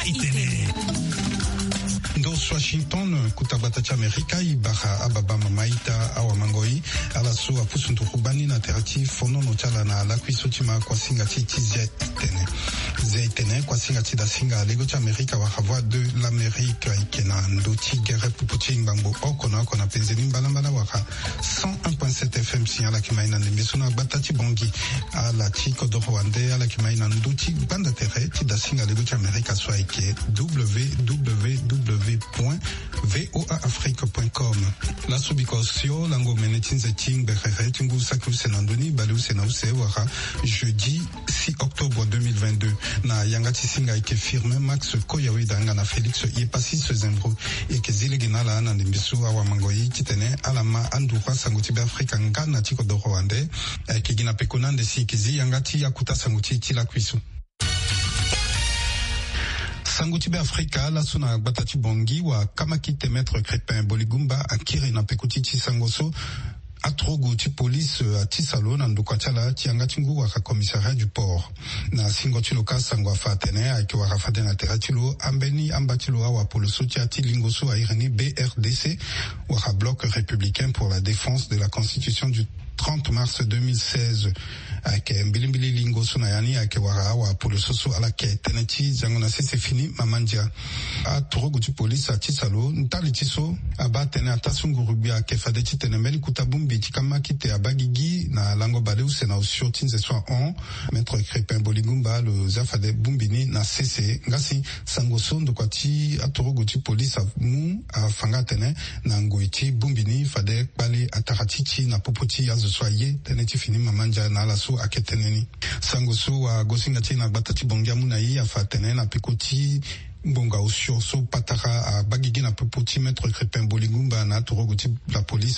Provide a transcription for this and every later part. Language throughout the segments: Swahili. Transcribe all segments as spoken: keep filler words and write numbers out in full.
itene. Dos Washington kutabata cha Amerika ibaha ababa mamaita awa mangoi ala so apusuntu kubani na terati fono no chala na la kwisotima kwa singa titi zia itene. Zia itene kwa singa tida singa lego cha Amerika wa havwa de l'Amérique ikena ndoti gere pupuchi mbambo okona okona penzeni mbalambala waka cent un point sept F M signala kimaina ndemesuna batati bongi ala chiko do Rwande ala kimaina ndoti banda tere tida singa lego cha Amerika so ike www point voa afrique point com. La subikosio lango menetinze ting berere tingu saku senandoni balu senause wara jeudi six octobre deux mille vingt-deux na yangati singa ike firme Max Koyawe danga na Felix Yepasi Sezembro eke zile ginala na ndimbisu awa mangoyi kitene alama andura sanguti be Afrika ngana tiko do Rwande eke gina pekonande si kizi yangati yakuta sanguti tila kwisu. Sangutibe Afrika la suna batati bongi wa kamakite maître Crépin Boligumba akiri na pekutiti sangoso atrogo ti police a Tisalo na ndukachala tianga tingu wa commissariat du port na singotilo ka sangwa fatene aki wa rafade na teratilo ambeni ambatilo wa poloso ti ati lingoso a irani B R D C wa bloc républicain pour la défense de la constitution du trente mars deux mille seize ake mbilimbili lingo suna yani ake wara wa poloso so ala ke teneti zangona sese fini mamanja a torogo tu police a Tisalo ntali tiso abatene atasungu rubia ke fadeti tenemeli kutabumbi tikama kite abagigi na lango bale usena usio tinze soa on maître Crépin Boligumba le zafade bumbini na sese ngasi sangoso ndokwati a torogo tu police a mu a fangatene na ngoiti bumbini fade bale ataratichi na popoti azo soye teneti fini mamanja na ala so aketeneni sangoso wa gosinga tina batati bongia muna yi afatene na pikoti mbonga usio so patara a bagigi na popoti maître Crépin Boligumba na torogoti la police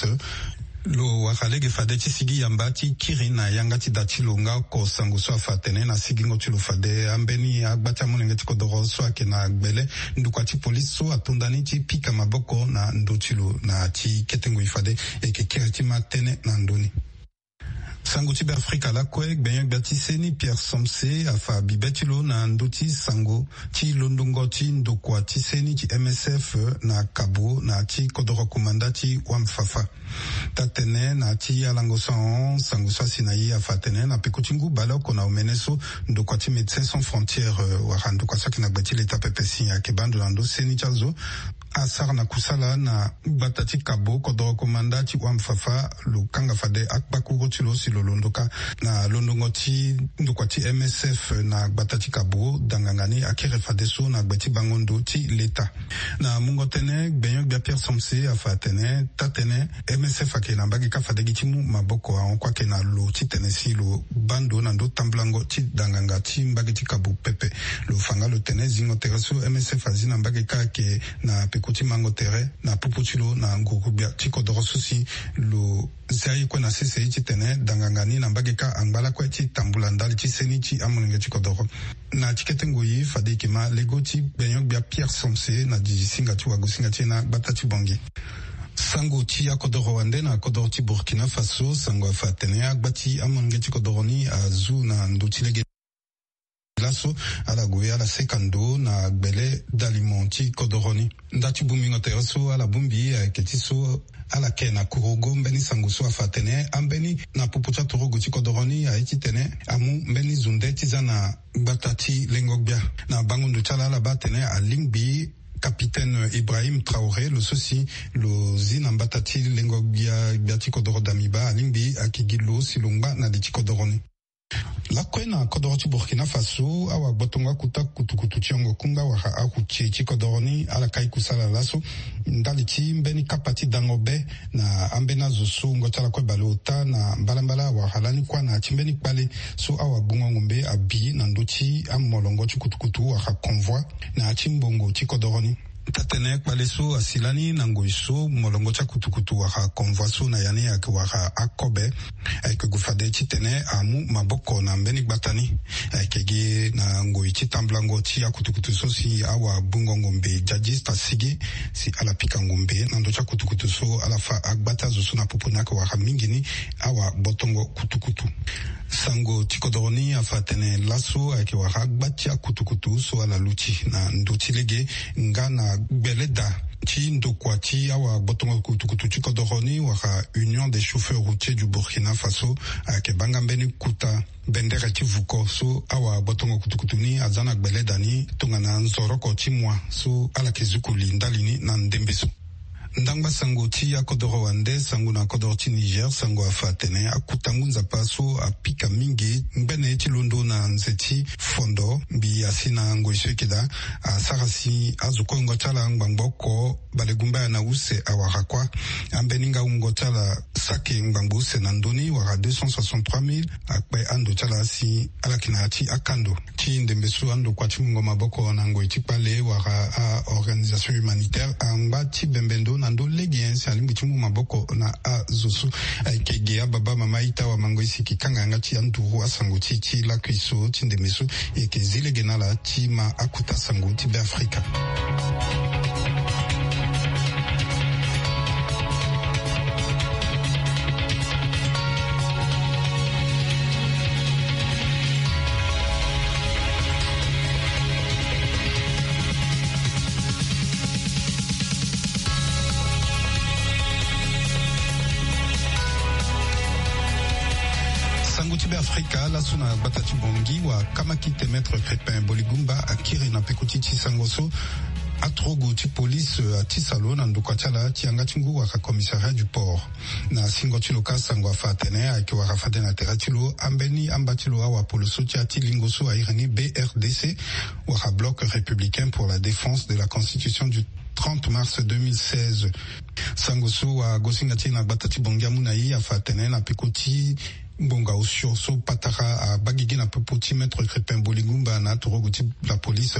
lo wakalege fadeti sigi yambati kirina yangati dati longa ko sangoso afatene na sigi ngotilo fade ambeni agbati amunengeti kodoro so akena agbele ndukwati police so atondani ti pika maboko na ndotilo na ti ketengo ifade eke kiriti matene na ndoni. Sango tibe Afrika la kwek benyak batiseni Pierre Somse afa bibetilo na ndoti sango ti londongo ti ndokwa tiseni ti M S F na Kabo na ti kodoro komanda ti Wamfafa tatene na ti alango san sango sa sinayi afa tene na pekotingu baloko na omeneso ndokwa ti Médecins Sans Frontières warando kwa saki na gbati leta pepesi ya kebando lando seni chazo asar na kusala na batati Kabo kodoro komanda ti Wamfafa lukanga fade akbakuro tilo si londoka na londongo ti ndokwa ti M S F na batati Kabo dangangani akere fadeso na gbati bangondo ti leta na mungo tene benyo bia Pierre Somse afa tene tatene M S F ake na mbagi ka fadegi ti mu maboko a kwa ke na lo ti tene si lo bando na ndo tamblango ti danganga ti mbagi ti Kabo pepe lo fanga lo tene zingo tereso M S F azina mbagi ka ke na pekuti mango tere na puputilo na ngurubia ti kodoro susi lo zai kwa na sese ti tene dangangani na mbagi ka angbala kwa ti tambula ndali ti seni ti amunenge ti kodoro na tiketengo yi fadeki ma lego ti benyo bia Pierre Somse na dijisinga ti wagosinga ti na batati bongi. Sango ti akodoro wande na akodoro ti Burkina Faso sango afatene agbati amunenge ti kodoroni azu na ndoti lege laso ala goye ala sekando na gbele dalimenti kodoroni ndati bumingo tereso ala bumbi ketiso ala kena kurogo mbeni sanguso afatene ambeni na pupucha torogo ti kodoroni a etitene amu mbeni zunde tizana batati lengogbia na bangondo chala ala batene a lingbi capitaine Ibrahim Traoré le sosi lo zina batati lengogbia biati kodoro damiba lingbi akigilo silongba na de kodoroni. La kwena kodoro ti Burkina Faso awa botonga kuta kutukutu tiongo kunga waka akuche ti kodoroni ala kai kusala laso ndali ti mbeni kapati dangobe na ambena zoso ngotala kwe balota na mbalambala wa halani kwa na timbeni kpale so awa bunga ngombe abi na ndoti amolongo ti kutukutu waka convoi na timbongo ti kodoroni tatene kwaleso asilani nangoiso molongo cha kutukutu waka konvaso na yani ya waka akobe ke gufade chitene amu maboko na mbeni batani ke ge na ngoi chitambla ngoti ya kutukutu so si awa bungo ngombe judges tasigi si ala pika ngombe nando cha kutukutu so ala fa agbata zo suna popona ka waka mingini awa botongo kutukutu sango tikodoroni afatene laso ke waka agbatia kutukutu so ala luchi na ndotilege ngana beleda ti ndokwa ti awa botongo kutukutu tikodoroni waka Union des chauffeurs routiers du Burkina Faso ke bangambeni kuta bendera ti vuko so awa botongo kutukutu ni azana beleda ni tongana nzoroko ti mwa so ala kezukuli ndalini na ndembeso ndangba sango ti akodoro wande sango na akodoro ti Niger sango afatene akutangu nzapa so apika mingi ngbene ti londo na nzeti fondo bi asina ngoiso kida asarasi azuko ngotala ngbangbo balegumba na use awarakwa ambeninga ngotala sake ngbangbo se na ndoni wara deux cent soixante-trois mille akpe ando chala si alakina ti akando ti ndembeso ando kwa ti ngoma boko na ngoiti pale wara a organisation humanitaire amba ti bembendo ando legiensi alimbichimu maboko na a zosu kegea baba mama ita wa mangoisi kikanga ngati anduru asanguti ti lakwiso ti ndemesu eke zile genala ti ma akuta sanguti be Afrika. Afrika la suna batati bongi wa kamakite maître Crépin Boligumba akiri na pekuti ti sangoso atrogo ti police a Tisalo na ndokachala ti anga tingu wa commissariat du port na singo ti loka sango afatene aki wa rafade na teratilo ambeni ambatilo awa poloso ti ati lingoso a irani B R D C wa bloc républicain pour la défense de la constitution du trente mars deux mille seize sangoso wa gosingati na batati bongi amunai afatene na pekuti Mbonga osio so patara a bagigi na pepoti maître Crépin Boligumba na torogoti la police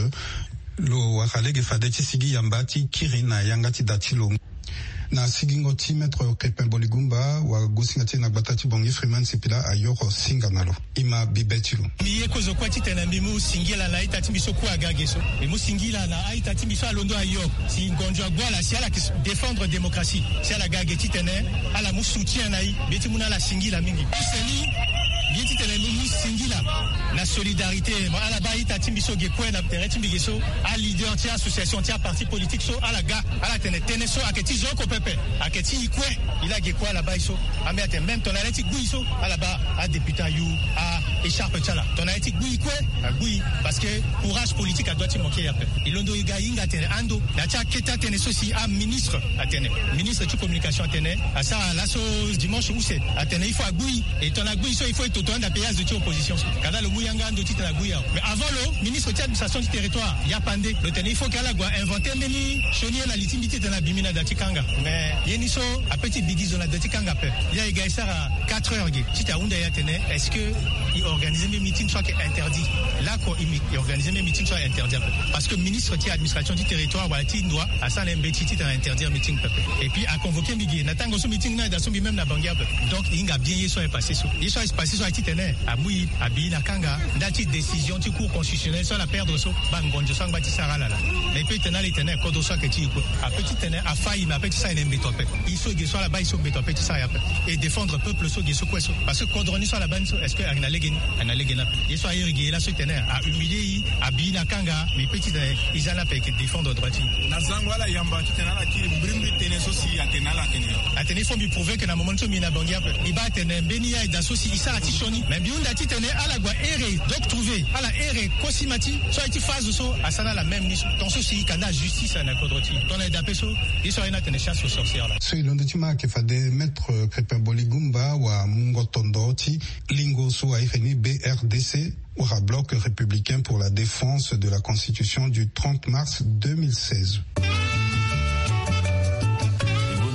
lo wakalege fadeti sigi yambati kirina yangati datilo na sigingo ti maître Crépin Boligumba wa gosingati na batati bongi Freeman Sepila ayoro singanalo ima bibetilo miye kozo kwati tena mimu singila na ita timbiso kwa gageso mimu singila na ita timbiso alondo ayo si ngonjwa gwala si ala défendre démocratie si ala gageti tena ala mu soutien na i beti muna la singila mingi seni yiti tena mimu singila na solidarité ala ba ita timbiso gekwe na tere timbiso a leader ti association ti parti politique so ala ga ala tene tene so aketi joko pepe aketi ikwe ila gekwa la ba iso amete même ton aleti guiso ala ba a député yu a écharpe tchala ton aleti gui kwe a gui parce que courage politique a doit ti manquer après ilondo iga inga tene ando na tia keta tene so si a ministre atene ministre de communication atene a ça la so dimanche où c'est atene il faut a gui et ton a gui so il faut to to nda pays de opposition kada le muyanga ndo ti na gui mais avant le ministre de l'administration du territoire ya pande le tene il faut qu'ala gwa inventer meni chonier na litimité de la bimina datikanga mais yeni so a petit bigizo na datikanga pe ya iga sara quatre heures gi ti ta unda ya tene est-ce que il organiser mes meetings soit interdit là quoi il organiser mes meetings soit interdit parce que ministre de l'administration du territoire voilà ti doit à ça l'embêti ti interdire meeting et puis à convoquer migi na tango so meeting na da so même na bangia donc inga bien yeso est passé so yeso est passé so a ti tene a bui a bi na kanga dati décision du cour constitutionnel sur la perdre so bangonjo so ngba ti sara la la mais peut tenir les tenir kodo so ke ti ko a petit tenir a failli mais petit ça il embêto il so geso la ba il so embêto petit ça et défendre peuple so geso quoi so parce que kodroni so la ban so est-ce que agna legeni ana legena yeso ayirigi la so tenir a humilier a bi na kanga mais petit ils alla pe défendre droit na zango ala yamba ti tenir la ki mbrimbi tenir so si atena la tenir atena faut lui prouver que na moment so mina bangia il ba tenir beni ya da so si isa ti shoni mais biunda ti tenir ala gwa ere donc trouver ala ere kosimati so iti phase so asana la même niche dans ce si kana justice na kodroti ton aide apeso yeso ina tenir chasse aux sorcières là so ilondo ti ma ke fade maître Crépin Boligumba wa mungo tondoti lingo so a ifeni B R D C ou à bloc républicain pour la défense de la Constitution du trente mars deux mille seize.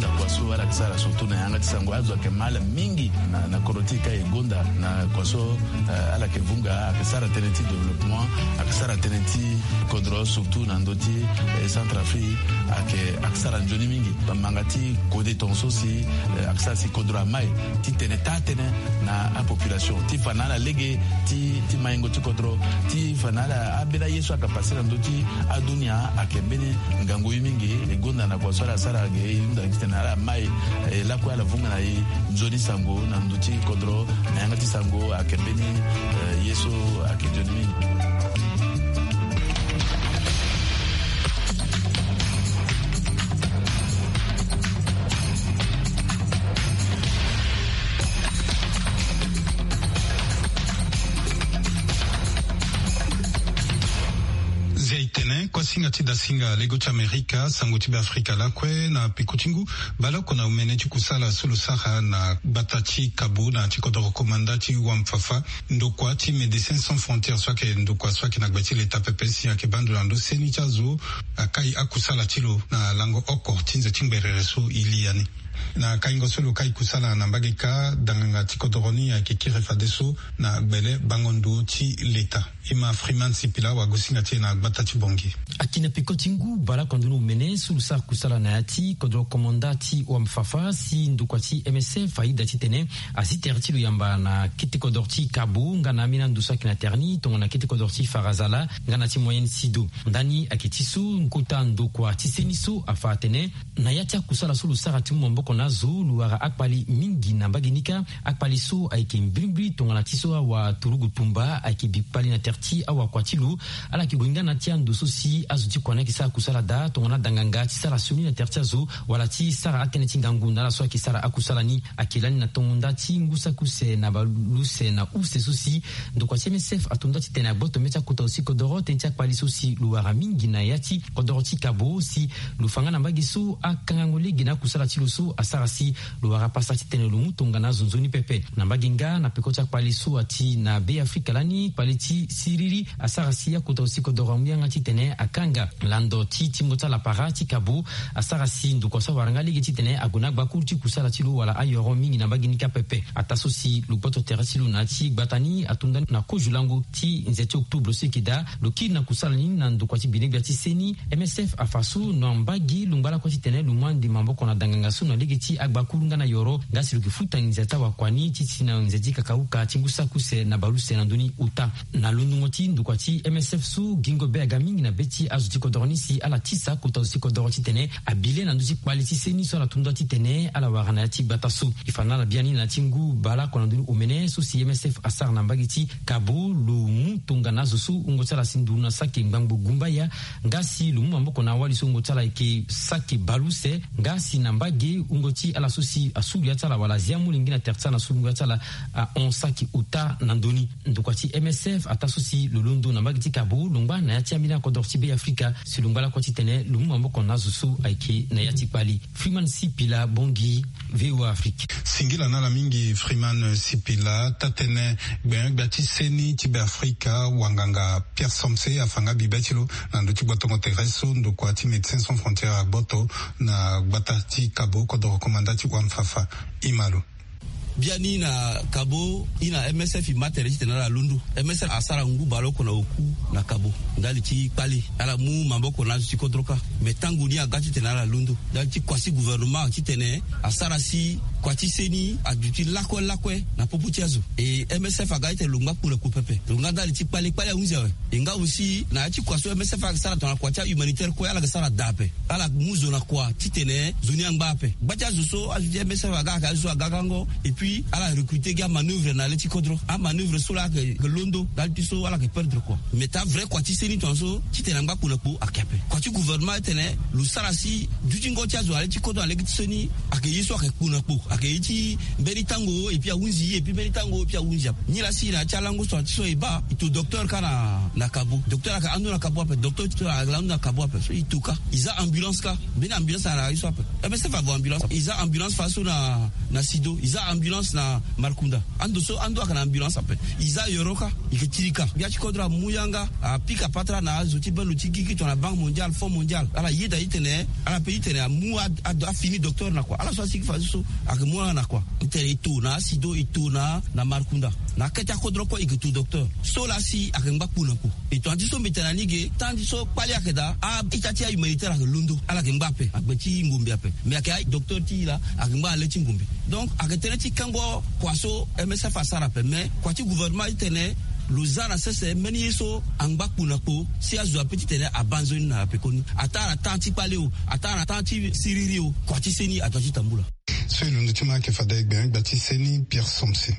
so ala kisara surtout na yanga tisango azo ke mala mingi na na korotika e gonda na koso ala ke vunga akisara teneti développement akisara teneti kodro surtout na ndoti Centrafrique ake akisara njoni mingi bamangati kode tonso si akisara si kodro mai ti teneta tene na a population ti fanala lege ti ti maingo ti kodro ti fanala abela yesu akapasira ndoti adunia akembeni ngango mingi e gonda na kwa sala sala ge nda kitana mai la kwa la vunga na njoni sango na ndoti kodro na yanga ti sango akembeni yesu akijoni mingi. Kwa singa tida singa lego Amerika sango tibe Afrika lakwe na pikutingu bala kona umenechi kusala sulu saha na batachi kabu na chikodoro komandati wamfafa ndokwa ti Médecins Sans Frontières swake ndokwa swake na gbati leta pepesi ya kebando lando seni chazo akai akusala tilo na lango oko tinze chingberereso iliani na kaingo solo kai kusala na mbageka danganga tikodoroni ya kikire fadeso na bele bangondo ti leta ima Freeman Sipila wa gosinga ti na batati bongi akina pikotingu bala kondunu mene sulusa kusala na yati kodro komandati wa mfafa si ndukwati M S F faida titene asiterti luyamba na kiti kodorti kabu ngana mina ndusa kina terni tongona kiti kodorti farazala ngana ti moyenne sido ndani akitisu nkuta ndukwa tiseniso afatene na yati kusala sulusa rati mboko nazo luara akpali mingi na baginika akpali so aiki mbrimbri tongana tiso wa turugu pumba aiki bipali na terti awa kwatilu ala kibunga na tia nduso si azuti kwana kisa kusala da tongana danganga tisara suni na terti azo wala ti sara ateneti ngangu na la so kisara akusala ni akilani na tonda ti ngusa kuse na baluse na use sosi ndokwa M S F atonda ti tena boto mecha kuta osi kodoro tentia akpali sosi luara mingi na yati kodoro ti kabo si lufanga na bagiso akangangole gina kusala ti luso asarasi luara pasati tene lumu tongana zonzoni pepe na baginga na pekocha kwali so ati na be Afrika lani kwali ti siriri asarasi ya kuta osi kodoro mbianga ti tene akanga lando ti timota la para ti kabu asarasi ndu kosa waranga ligi ti tene aguna gbaku ti kusala ti lu wala ayoro mingi na baginika pepe atasosi lupoto terasi lu na ti gbatani atunda na kojulango ti nzeti octobre sikida luki na kusala ni na ndu kwati binebia ti seni M S F afasu no mbagi lumbala kwati tene lumandi mambo kona danganga su no ligi ti agbakulunga na yoro ngasi lukifuta nzeta wa kwani titi na nzeti kakauka tingusa kuse na baluse na nduni uta na lundungoti ndukwati M S F su gingo bega mingi na beti azuti kodoroni si ala tisa kuta usi kodoroti tene abile na nduzi quality seni so la tunda ti tene ala warana ti batasu ifana la biani na tingu bala kona nduni umene su si M S F asar na mbagiti kabu lu mutunga na zusu ungotala sinduna saki ngbangu gumbaya ngasi lu mambo kona wali su ungotala ke saki baluse ngasi na mbagi ungoti ala susi asulu ya tala wala ziamu lingina tertsa na sulu ya tala a onsaki uta nandoni ndukwati M S F atasusi lulundo na mbagiti kabu lumba na yati amina kodorti be Afrika silungala kwati tene lumu mambo kona zusu aiki na yati pali Freeman Sipila bongi V O A Afrique singila na la mingi Freeman Sipila tatene ben bati seni tibe Afrika wanganga Pierre Somse afanga bibetilo na nduti boto tereso ndukwati Médecins Sans Frontières boto na batati kabo kodoro komandati wa mfafa imalo biani na kabo ina M S F imatere tena la lundu M S F asara ngu balo kona oku na kabo ndali ti pali ala mu mamboko na ti kodroka metangu ni agati tena la lundu ndali ti kwasi gouvernement ti tene asara si kwati seni aduti lakwe lakwe na poputi azu e M S F agati lunga pour le coupepe lunga ndali ti pali pali unza inga aussi na ti kwaso M S F asara tona kwati humanitaire ko ala gasara dape ala muzo na kwa ti tene zoni angbape bacha zo azu M S F agaka azu agagango et puis à la recruter gars manœuvre na leti kodro a manœuvre sur la que londo dal tiso ala que perdre quoi mais ta vrai quoi ti seni tonso ti tena ngba pour pour akape quoi ti gouvernement tene lu sarasi du jingo ti azu ala ti kodro ala ti seni akeye so akekuna po akeichi mberi tango et puis aunzi et puis mberi tango et puis aunzi ni la si na chalango so so iba itu docteur kana na kabo docteur aka ando na kabo pe docteur tu ala na kabo pe so ituka iza ambulance ka bena ambulance na iso pe e be se fa ambulance iza ambulance faso na na sido iza ambulance na markunda ando so ando aka na ambulance pe iza yoroka iketirika biachi kodra muyanga a pika patra na zoti belu tikiki to na banque mondiale fonds mondial ala yeda itene ala pe itene mu a fini docteur na kwa ala so siki faso so aka mu na kwa itere itu na sido itu na na markunda na keta kodro ko ikitu docteur so la si aka ngba puna ko e to anti so metana nige tanti so pali akeda a itati ay humanitaire aka lundo ala ke ngbape agbeti ngombe ape me aka docteur ti la aka ngba ale ti ngombe donc aka tere ti kango kwaso M S F asara pe me kwati gouvernement itene Luzana sese meni so angba kuna po si azwa petit tene abanzo na pekoni atara tanti paleo atara tanti siririo kwati seni atati tambula so ile ndo tuma ke fadek ben bati seni Pierre Somsi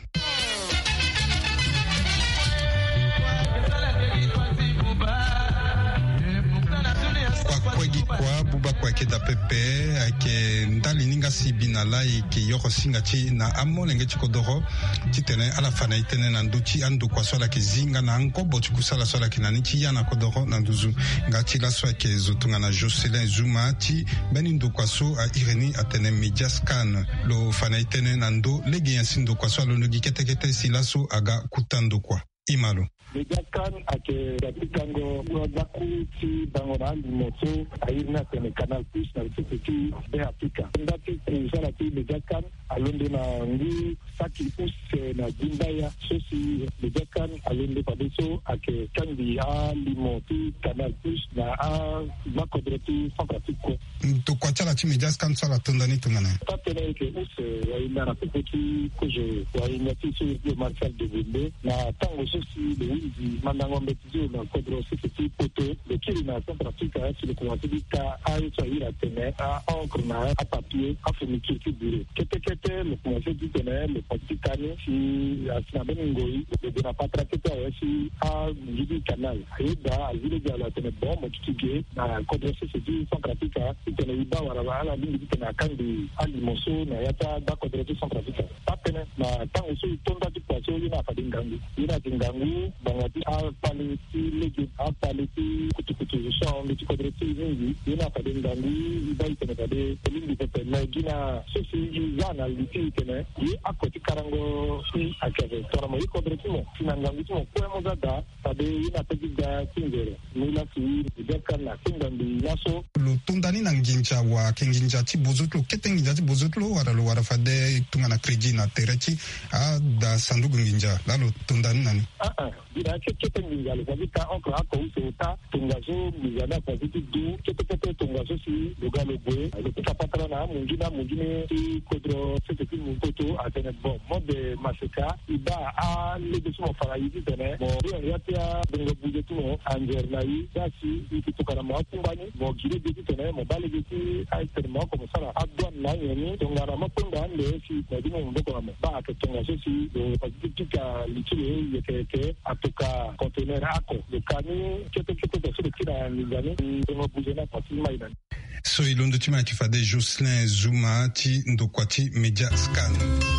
kwa buba kwa keda pepe ake ndali ninga sibina la ike yoko singa chi na amolenge chikodoro titene ala fana itene na nduchi andu kwa swala kizinga na ankobo chikusala swala kinani chi yana kodoro na nduzu ngati la swala ke zotunga na Jocelyn Zuma ti beni ndu kwa so a Ireni atene media scan lo fana itene na ndo legi yansi ndu kwa swala nugi kete kete silaso aga kutando kwa imalo Mejakan ake dapikango wazaku ti bangoran moto airna tene Canal Plus na titi be apika ndati kusala ti mejakan alonde na ngi saki us na jimbaya sosi mejakan alonde padeso ake kandi a limoti Canal Plus na a makodreti fantasiko to kwa chala ti mejakan sala tondani tungana tatene ke us wa ina na petit koje wa ina ti sur le Marshal de Gombe na tango sosi de mandango mbetizio na kodro sisi poto le kiri na Centre Africa sur le commentaire a eu à tenir à encre na à papier à fournir qui dire kete kete le commentaire du tenir le petit cani si asina beningoi de na patra kete si a du canal aida a vile de la tenir bon mo kige na kodro sisi Centre Africa tenir iba wala wala lingi tenir kandi alimoso na yata da kodro Centre Africa tapene na tango so tonda di kwaso ina fadingangu ina dingangu bangati a paleti legi a paleti kutukutu so ndi kodreti nyingi ina fadingangu iba itene kade lingi pepe na gina sosi izana liti tene yi akoti karango si akave toramo yi kodreti mo sinangangu mo kwa mo gada tade ina pegida singere nila si ideka na singangu yaso lo tundani na nginja wa kenginja ti bozutlo ketenginja ti bozutlo wara lo wara fade tungana kredi na tereti a da sandugu nginja la lo tundani nani ah ah ina ke ketenginja le vita encore ako usota tungazo mizana kwa vitu du kete kete tungazo si lugalo bwe le pika patra na mungina mungine ti kodro sete ti mpoto atene bon mode maseka iba a le de so fara yi tene mo yo yatia bengo buje tu mo anger na yi dasi ikitoka na makumbani mo gire de tene mo bale de ti ai tene mo ko sara adwan na yeni tongara mapunda ande si ko dimo mboko mo ba ke tungazo si de patika litule yeke atoka conteneur ako de kani kete kete de so kira nizani bengo buje na pati maida so ilondo tima kifade Jocelyn Zuma ti ndokwati media scan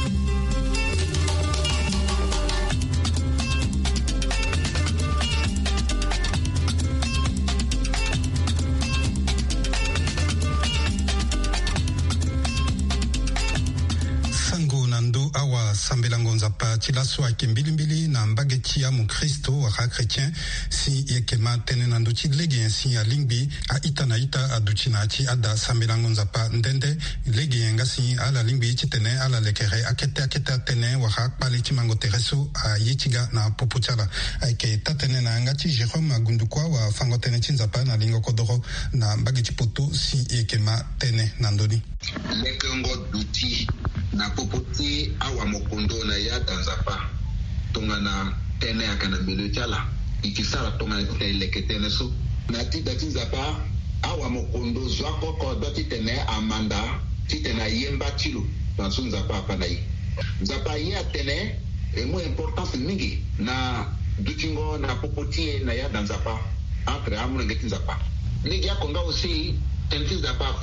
sambela ngonza pa tilaso ake mbilimbili na mbageti ya mukristo wa chrétien si yekema tene na nduchi lege yensi ya lingbi a ita na ita aduchi na ati ada sambela ngonza pa ndende lege yenga si ala lingbi ichi tene ala lekere akete akete tene wa pale chimango tereso a yichiga na popuchala ake tatene na ngati Jérôme Agundukwa wa fango tene chinza pa na lingo kodoro na mbageti poto si yekema tene na ndoni lekengo duti na popoti awa mokondo na ya danzapa tonga na tene akana melotala ikisala tonga na teleketene so na ti dati zapa awa mokondo zwako ko dati tene amanda ti tena yemba tilo tansun zapa panai zapa ya tene e mo importance mingi na dutingo na popoti na ya danzapa entre amuna ngeti zapa nigi akonga aussi tenti zapa fa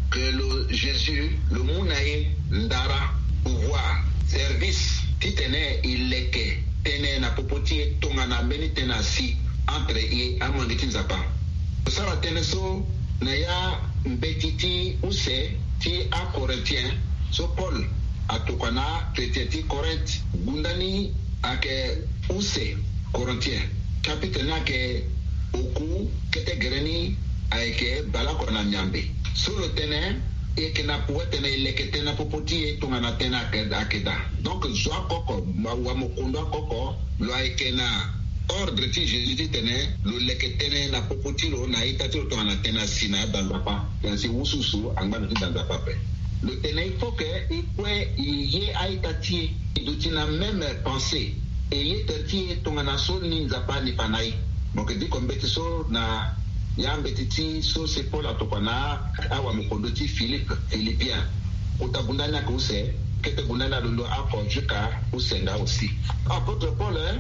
que le Jésus, le Mounaï, Ndara, pouvoir, service, titene, ileke, tene na popoti, tongana, beni tena si, entre et amanditi nzapa. Sara teneso, naya mbetiti use, ti a Corinthien, so Paul, a tokana, traité Corinthe, gundani, ake use, Corinthien, chapitre na ke oku, kete gereni, aike balakona nyambe. Solo tene, et que na pouet tene ileke tena popoti e tongana tena akeda. Donc, zoa koko, wa mokondo koko, lo aike na ordre ti Jésus dit tene, lo leke tene na popoti lo na itati lo tongana tena sina danzapa. Yansi ususu, angba na ti danzapa pe. Le tene, il faut que, il peut y a itati, il na même pensée. Et y terti tongana so ni nzapa ni panai. Donc, dit comme beti so na yambetiti so se Paul atokana awa mukondoti Philippe Philippien utabundana kuse kete bundana lolo ako juka usenga aussi apôtre Paul hein,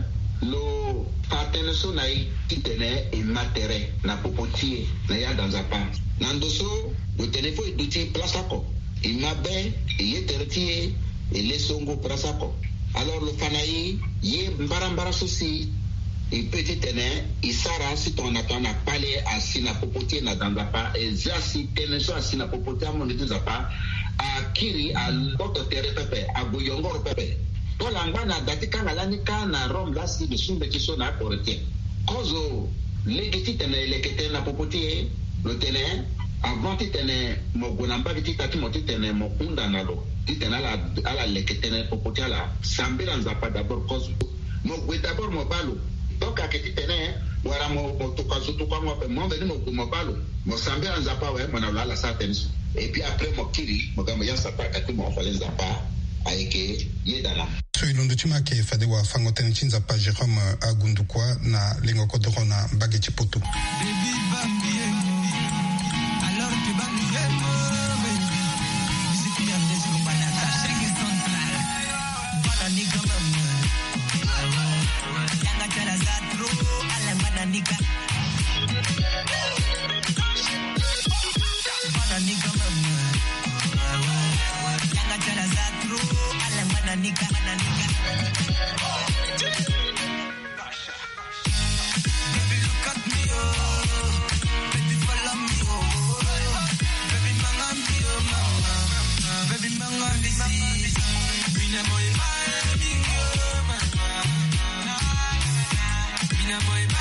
lo patene so na itene e matere na popoti na ya danzapa nandoso lo telefo iduti plasako imabe yeterti e lesongo plasako alors le fanayi ye mbara mbara sosi et petit tene isara si ton atona pale asina popoti na danzapa e zasi tene so asina popoti amoni danzapa akiri a l'autre terre pepe a boyongor pepe to langana datika ngalani kana rom lasi de sumbe kiso na porte kozo legiti tene lekete na popoti le tene avant tene mogona mba biti tati moti tene mokunda nalo titena la ala lekete na popoti ala sambira nzapa d'abord kozo mo gwe d'abord mo balo donc à quelque tene wara mo to kazo to kwa mo pe mo veni mo mo balo mo sambe anzapa we mo na la sa tenso et puis après mo kiri mo gamba ya sapa kati mo fale nzapa aike yedala so ilondo chima ke fade wa fango tene chinza pa Jérôme agundukwa na lengo kodorona bageti poto alors tu vas nous Nika Bana nika mama Yanga jana zatro Ala bana nika bana nika Baby look at me oh Baby follow me oh Baby manga me oh mama Baby manga me see Bina boy my oh mama Bina boy my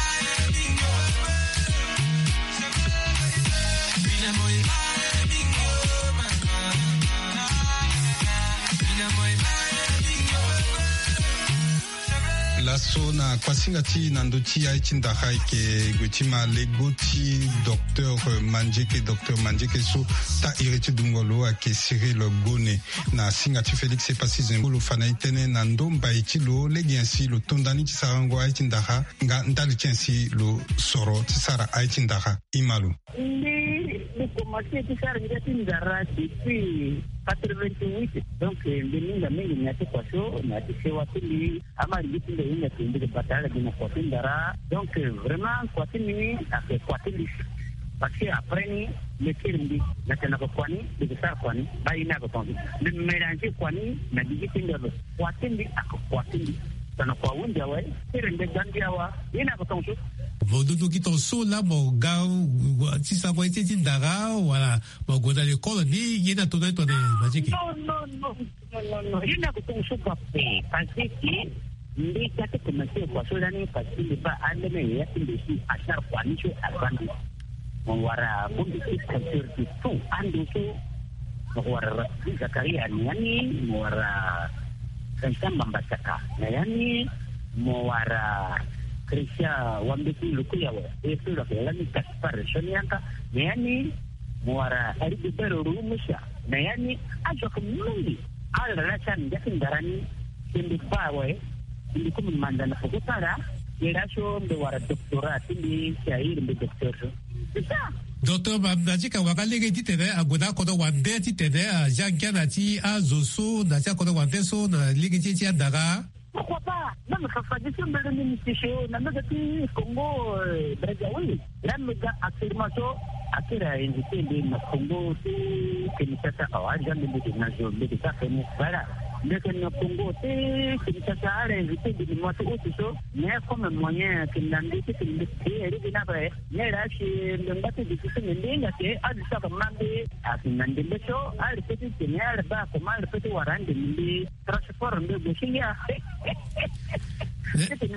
laso na kwasingati na ndoti ai chindaha ke gutima legoti docteur Manjeke docteur Manjeke so ta ireti dungolo ake Cyril Gone na singati Félix Epasize lo fana itene na ndomba itilo legiansi lo tondani tisarango ai chindaha nga ndali chensi lo soro tisara ai chindaha imalu de commencer tout ça déjà une garage depuis quatre-vingt-huit donc beninga mingi nyati kwa show na tise watili ama rigiti ndio ina tumbile batala dina kwa tindara donc vraiment kwa tini ake kwa tili parce que après ni le kirindi na tena kwa kwani de ça kwani ba ina kwa tongi de mélanger kwani na digiti ndio kwa tindi ake kwa tindi sana kwa wundi awe kirindi gandi awa ina kwa tongi Vododo qui t'en saut là, mon gars, si ça va être une dara, voilà, mon gars, dans l'école, ni, il y a ton ton magique. Non, non, non, non, non, il y a ton saut pas fait, parce que, les gars qui commencent à passer l'année, parce qu'il n'est pas allé, mais il y a une décision à chaque fois, ni chose à vendre. On va la bonne culture du tout, en dessous, on va la Zakaria, Niani, on va la Vincent Bambasaka, Niani, on va la Krisha wambeki lukuya wa esu la kelani kaspar shonianka yani muara aribu bero rumusha na yani ajo kumuli ala racha ndakin darani kindi bawe kindi kum mandana fukutara yerasho ndo wara doktora tindi shairi ndo doktor ça Docteur Mamnajika wakalege titene agoda kodo wande titene jankiana ti azoso na tia kodo wande so na lege ti andara. Pourquoi pas? Non, mais ça sera des choses de l'administration. On a mis Congo, Brazzaville. Là, mais actuellement, akira invité de Congo que nous ça a jamais de nation de ça fait voilà mais que le Congo c'est que ça a invité de moi tout ça mais comme moyen que l'année que le pays est là bas mais là c'est le bateau de ce mais là c'est à ça comme mandé à mandé le show à le petit général bas comment le petit warande de transport de Bochia c'est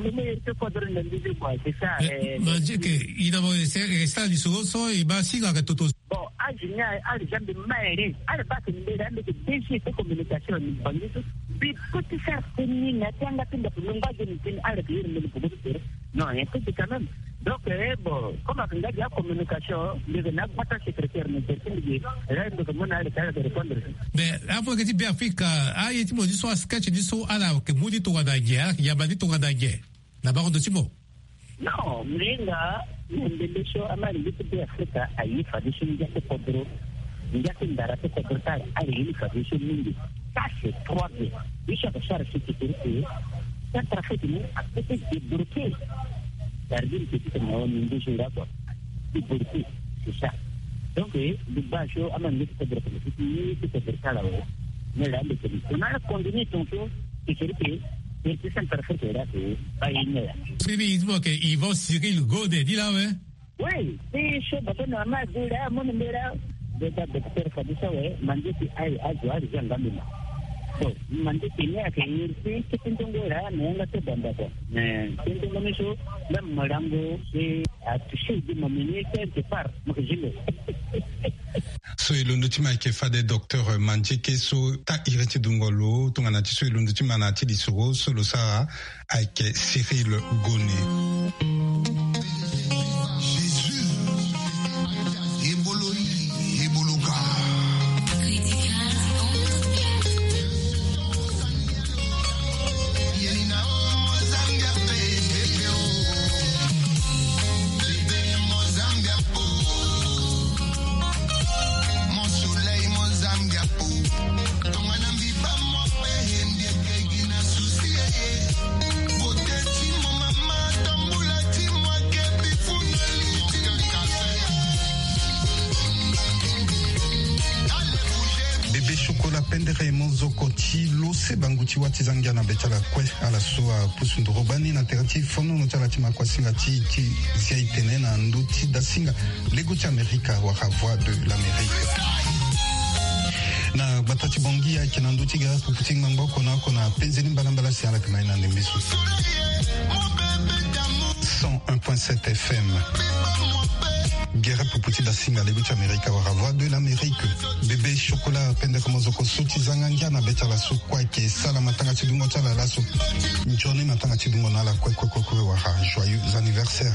ça ma je que ina mo se sta di so so i ba siga ka toto bon a jinya a jambe maire a ba ke ndera de défi de communication ni bangiso bi kuti sa ni na tanga tinda kulunga de ni a le dire le ko de non et tout quand même donc bon comme on a la communication de na pas secrétaire ni de ni là de comment aller faire de répondre mais après que tu bien Afrique a yeti mo di so sketch di so ala ke mudi to wada ya ya ba di to wada ye na ba ndo timo no mlinga ndele show amali di de Africa ayi fadishin ya te podro ya te ndara te podro ta ayi fadishin mingi ça c'est trois bien bisha ka shara sécurité ça trafic ni a peut de bloquer dargin ke te na woni ndi show d'accord di bloquer c'est ça donc le bas show amali di podro ni te podro ta la mais là le on a continué ton show sécurité et c'est ça perfect là c'est pas une c'est dit que ils vont tirer le go de dit là ouais oui c'est chaud parce que normal de là mon numéro de ta docteur Fabisa ouais mandé qui aille à jouer les gens là bon mandé qui n'est que il c'est que tu ngora là mais on a tout banda quoi mais c'est donc même chose même marango c'est à toucher du mamini quelque part moi je le so ilundutima ke fade docteur Manjike so ta ireti dungolo tungana tiso ilundutima na ti disoro so lo sa ake Cyril Gone. Pendere Monzokoti lose banguti wati zangia na betala kwe ala soa pusundurobani na terati fono no tala tima kwa singa ti ti zia itene na nduti da singa leguti Amerika wa voix de l'Amérique na batati bongi ya kina nduti ga puputing mangbo kona kona penzeni balambala si ala kama ina ndemisu cent un point sept F M Guerre Puputi da singa leguti Amerika wa voix de l'Amérique bébé chocolat pende kama zoko suti zangangia na beta la su kwa ke sala matanga tidungo tala la su njoni matanga tidungo na la kwe kwe kwe kwe wa joyeux anniversaire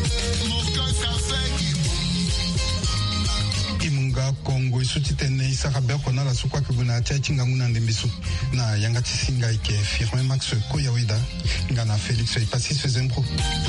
imunga Kongo isuti tene isaka beko na la su kwa kuguna tia chinga nguna ndembisu na yanga tisinga ike firme Max Koyawida ngana Félix Ipasi Sezembro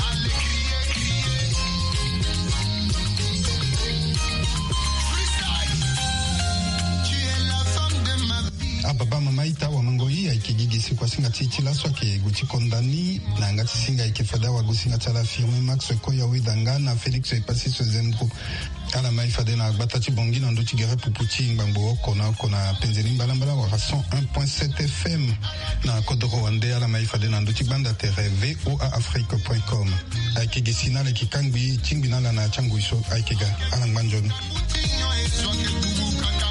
baba mama ita wa mangoi ya ikigigi si kwa singa titi la swa ke guti kondani na ngati singa ikifada wa gusinga tala firme Max Koyawida ngana Félix Ipasi Sezembro ala mai fade na batati bongi na nduti Guerre Puputi ngbango kona kona penzeni mbalambala wa cent un point sept F M na kodoro wande ala mai fade na nduti banda tere voa afrique point com aikigi sinale kikangbi chingbi na na changu iso aikega ala ngbanjon